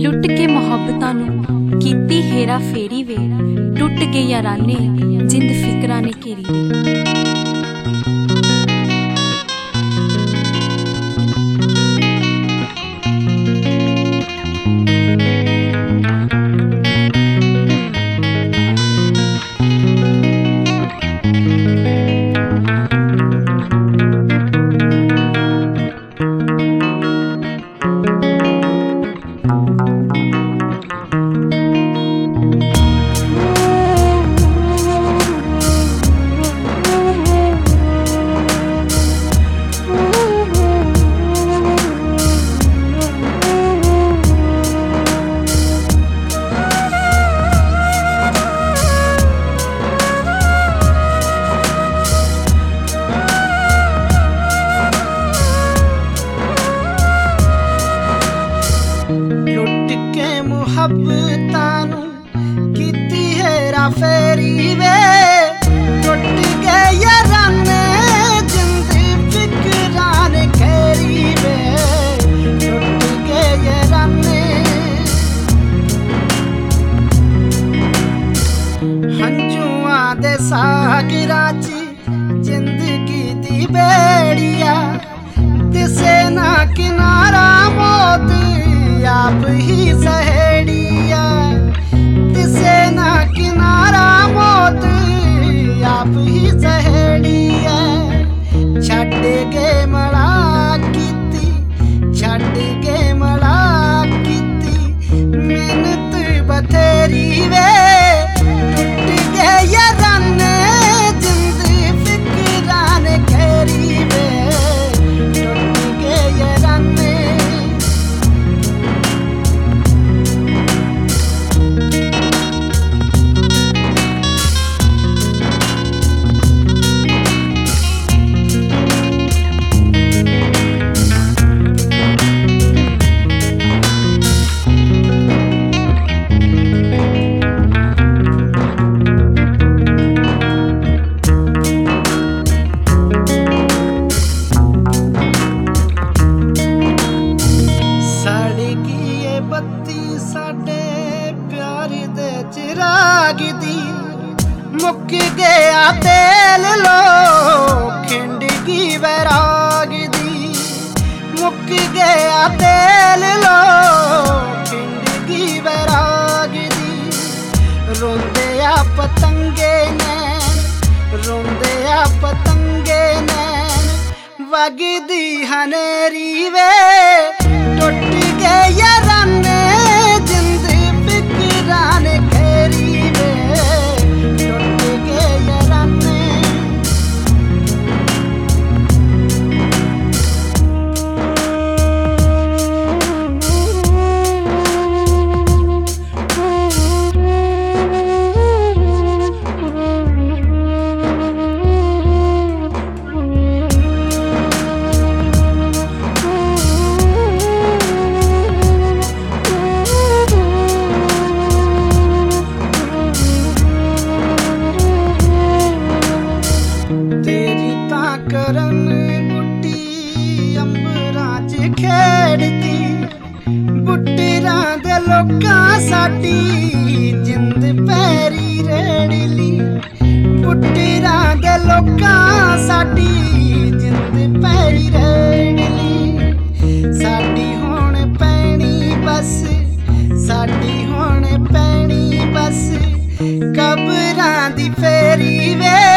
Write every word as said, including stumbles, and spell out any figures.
लुट के मुहब्बतां नूं कीती हेरा फेरी वे, टुट गए याराने जिंद फिकरां ने घेरी वे। ਮੁਹੱਬਤਾਂ ਨੂੰ ਕੀਤੀ ਹੈਰਾ ਫੇਰੀ ਵੇ, ਟੁੱਟ ਗਏ ਯਾਰਾਨੇ ਜਿੰਦ ਫਿਕਰਾਂ ਨੇ ਘੇਰੀ ਵੇ, ਟੁੱਟ ਗਏ ਯਾਰਾਨੇ। ਹੰਝੂਆਂ ਦੇ ਸਾਗਰਾਂ 'ਚ ਜ਼ਿੰਦਗੀ ਦੀ ਬੇੜੀਆ, ਦਿਸੇ ਨਾ ਕਿਨਾਰਾ ਮੌਤ आप ही सहेड़िया, दिसे ना किनारा मौत आप ही सहेड़िया। छड़ के मड़ा कीती, छड़ के मड़ा कीती मेहनत बथेरी वे, टुट गए याराने जिंद फिकरां ने घेरी वे, टुट गए याराने। साडे प्यार दे चिराग दी मुक गया तेल लो, खिंडगी वैराग दी मुक गया तेल लो, खिंडगी वैराग दी। रोंदे आ पतंगे नैन, रोंदे आ पतंगे नैन, वगदी हनेरी वे, टुट गए याराने जिंद फिकरां ने घेरी वे, टुट गए याराने। करन गुड्डी अंबरां च खेड़दी, बुट्टरां दे लोकां साडी जिंद पैरी रेड़ली, बुट्टरां दे लोकां साडी जिंद पैरी रेड़ली। साडी हुण पैनी बस, साडी हुण पैनी बस कबरां दी फेरी वे,